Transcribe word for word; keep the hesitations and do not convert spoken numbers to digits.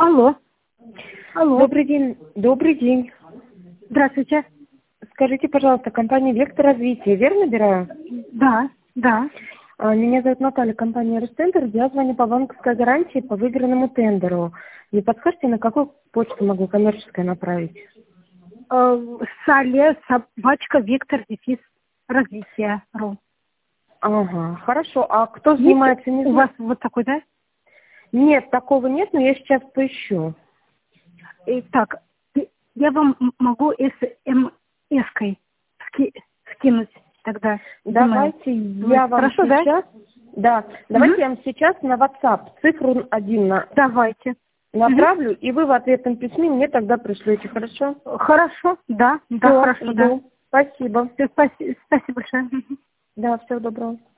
Алло. Алло. Добрый день. Добрый день. Здравствуйте. Скажите, пожалуйста, компания «Вектор развития», верно набираю? Да, да. А, Меня зовут Наталья, компания «Ростендер». Я звоню по банковской гарантии по выигранному тендеру. Не подскажете, на какую почту могу коммерческое направить? Э, Сале, собачка, Вектор, дефис, развитие. Ру. Ага, хорошо. А кто Есть занимается? Не у знаю. вас вот такой, да? Нет, такого нет, но я сейчас поищу. Итак, я вам м- могу эс-эм-эской ски- скинуть тогда. e-mail. Давайте Вы- я вам Хорошо, да? сейчас... Да, давайте я вам сейчас на WhatsApp цифру один на... Давайте. направлю, и вы в ответном письме мне тогда пришлете, хорошо? Хорошо, да, да, Всё, хорошо, да. жду. Спасибо. Всё, спаси- Спасибо большое. Мгм. Да, всего доброго.